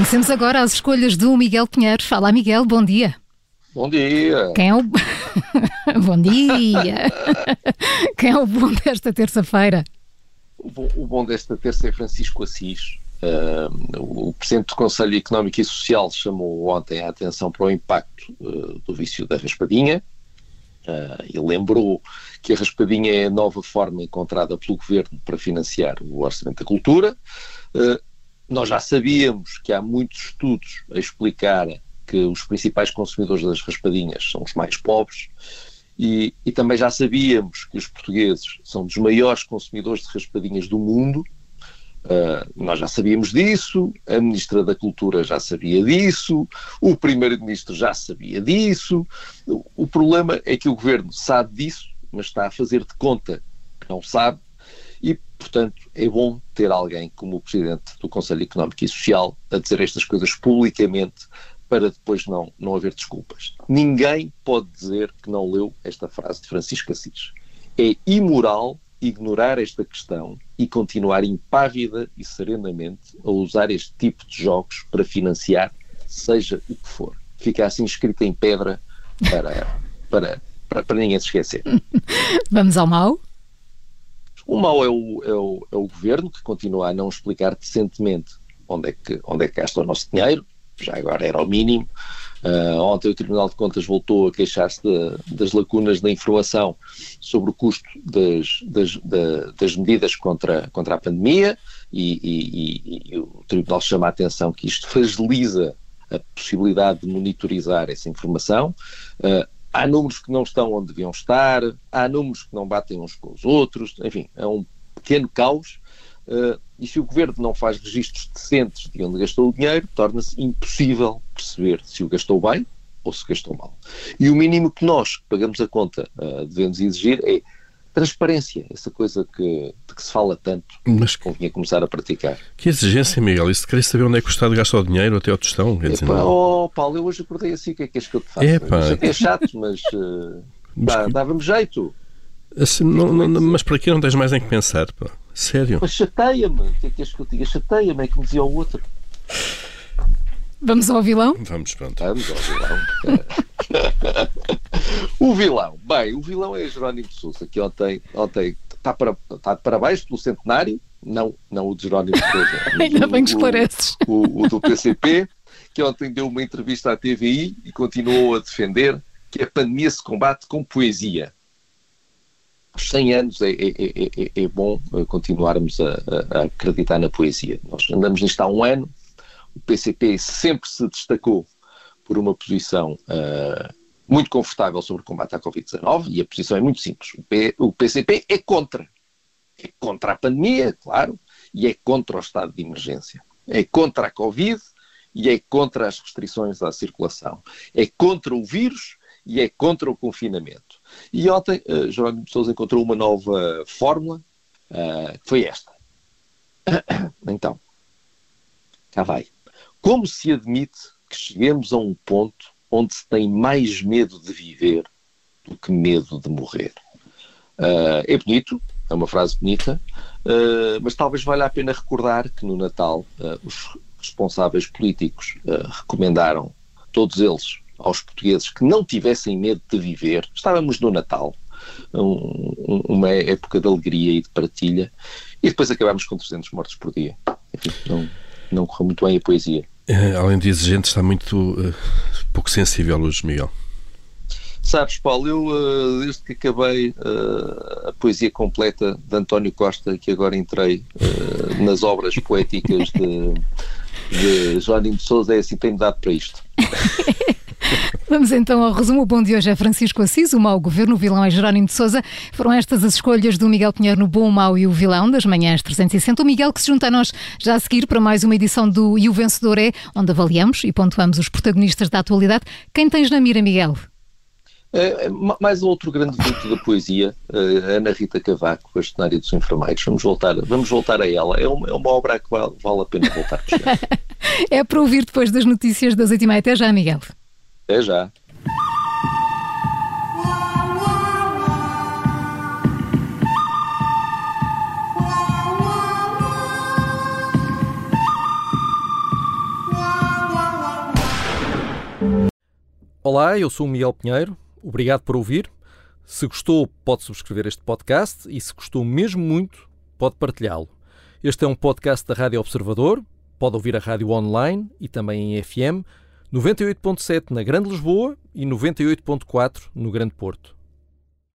Conhecemos agora as escolhas do Miguel Pinheiro. Fala, Miguel, bom dia. Bom dia. Quem é o... Bom dia. Quem é o bom desta terça-feira? O bom desta terça é Francisco Assis. O Presidente do Conselho Económico e Social chamou ontem a atenção para o impacto do vício da raspadinha e lembrou que a raspadinha é a nova forma encontrada pelo Governo para financiar o Orçamento da Cultura. Nós já sabíamos que há muitos estudos a explicar que os principais consumidores das raspadinhas são os mais pobres e também já sabíamos que os portugueses são dos maiores consumidores de raspadinhas do mundo. Nós já sabíamos disso, a Ministra da Cultura já sabia disso, o Primeiro-Ministro já sabia disso. O problema é que o Governo sabe disso, mas está a fazer de conta que não sabe e, portanto, é bom ter alguém como o Presidente do Conselho Económico e Social a dizer estas coisas publicamente para depois não haver desculpas. Ninguém pode dizer que não leu esta frase de Francisco Assis. É imoral ignorar esta questão e continuar impávida e serenamente a usar este tipo de jogos para financiar seja o que for. Fica assim escrito em pedra para ninguém se esquecer. Vamos ao mau? O mau é o Governo, que continua a não explicar decentemente onde é que gasta o nosso dinheiro. Já agora era o mínimo. Ontem o Tribunal de Contas voltou a queixar-se das lacunas da informação sobre o custo das medidas contra a pandemia e o Tribunal chama a atenção que isto fragiliza a possibilidade de monitorizar essa informação. Há números que não estão onde deviam estar, há números que não batem uns com os outros, enfim, é um pequeno caos. E se o Governo não faz registros decentes de onde gastou o dinheiro, torna-se impossível perceber se o gastou bem ou se gastou mal. E o mínimo que nós, que pagamos a conta, devemos exigir é transparência, essa coisa de que se fala tanto, mas convinha começar a praticar. Que exigência, Miguel? Isso de querer saber onde é que o Estado gasta o dinheiro até ao tostão? Paulo, eu hoje acordei assim, o que é que és que eu te faço? É chato, mas dava-me jeito. Assim, mas para aqui não tens mais nem que pensar, pá. Sério? Mas chateia-me. O que é que és que eu te diga? Chateia-me, é como dizia o outro. Vamos ao vilão? Vamos, pronto. Vamos ao vilão. O vilão. Bem, o vilão é Jerónimo de Sousa, que ontem está de parabéns pelo centenário. Não o de Jerónimo de Sousa. Ainda bem que esclareces. O do PCP, que ontem deu uma entrevista à TVI e continuou a defender que a pandemia se combate com poesia. Aos 100 anos é bom continuarmos a acreditar na poesia. Nós andamos nisto há um ano, o PCP sempre se destacou por uma posição muito confortável sobre o combate à Covid-19 e a posição é muito simples. O PCP é contra a pandemia, claro, e é contra o estado de emergência. É contra a Covid e é contra as restrições à circulação. É contra o vírus e é contra o confinamento. E ontem, Jerónimo de Sousa encontrou uma nova fórmula, que foi esta. Então, cá vai. Como se admite que cheguemos a um ponto onde se tem mais medo de viver do que medo de morrer? É bonito, é uma frase bonita, mas talvez valha a pena recordar que no Natal os responsáveis políticos recomendaram, todos eles, aos portugueses que não tivessem medo de viver. Estávamos no Natal, uma época de alegria e de partilha, e depois acabámos com 300 mortos por dia. Enfim, não correu muito bem a poesia. Além de exigente, está muito pouco sensível hoje, Miguel. Sabes, Paulo, eu desde que acabei a poesia completa de António Costa, que agora entrei nas obras poéticas de Jerónimo de Sousa, é assim, tenho dado para isto. Vamos então ao resumo. O bom de hoje é Francisco Assis, o mau governo, o vilão é Jerónimo de Sousa. Foram estas as escolhas do Miguel Pinheiro no Bom, o Mau e o Vilão das Manhãs 360. O Miguel que se junta a nós já a seguir para mais uma edição do E o Vencedor é, onde avaliamos e pontuamos os protagonistas da atualidade. Quem tens na mira, Miguel? Mais outro grande vulto da poesia, Ana Rita Cavaco, a Bastonária dos Enfermeiros. Vamos voltar a ela. É uma obra a que vale a pena voltar a buscar. É para ouvir depois das notícias das 8h30. Até já, Miguel. Até já. Wow. Olá, eu sou o Miguel Pinheiro. Obrigado por ouvir. Se gostou, pode subscrever este podcast e se gostou mesmo muito, pode partilhá-lo. Este é um podcast da Rádio Observador. Pode ouvir a rádio online e também em FM, 98.7 na Grande Lisboa e 98.4 no Grande Porto.